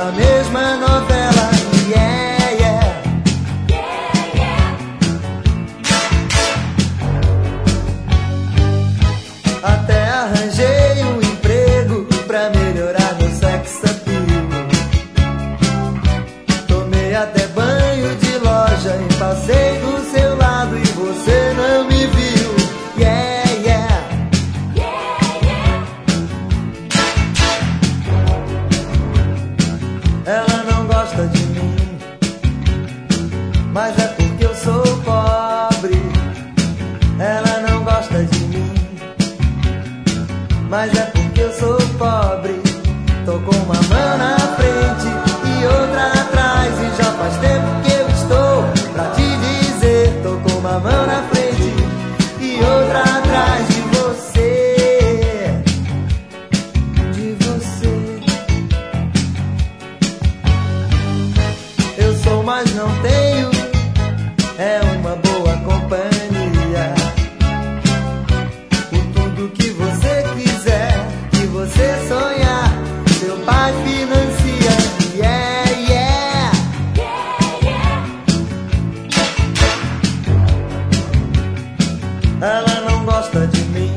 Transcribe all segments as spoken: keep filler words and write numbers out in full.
a mesma novela. Yeah, yeah. Yeah, yeah. Até arranjei um emprego pra melhorar meu sex appeal. Tomei até banho de loja e passei do seu lado e você não me viu. Yeah, yeah. Yeah, yeah. Ela não gosta de mim, mas é porque eu sou pobre. Ela não gosta de mim, mas é porque eu sou pobre. Tô com uma mão na frente e outra atrás, e já faz tempo que eu estou pra te dizer. Tô com uma mão na frente e outra atrás de você, de você. Eu sou, mas não tenho, é uma boa companhia. Por tudo que você quiser, que você sonhar, seu pai financia. Yeah, yeah. Yeah, yeah. Ela não gosta de mim,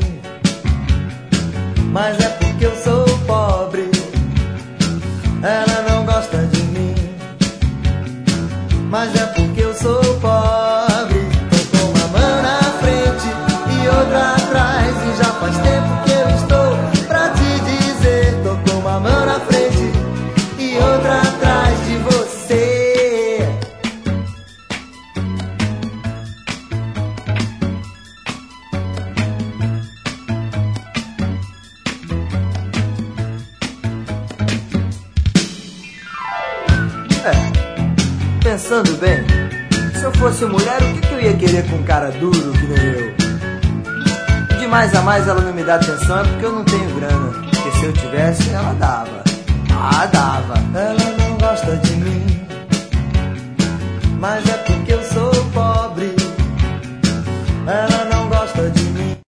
mas é porque eu sou pobre. Ela não gosta de mim, mas é porque eu sou pobre. Tô com uma mão na frente e outra atrás, e já faz tempo que eu estou pra te dizer. Tô com uma mão na frente e outra atrás de você. É, pensando bem, se eu fosse mulher, o que, que eu ia querer com um cara duro que nem eu? De mais a mais ela não me dá atenção, é porque eu não tenho grana. Porque se eu tivesse, ela dava. Ah, dava. Ela não gosta de mim, mas é porque eu sou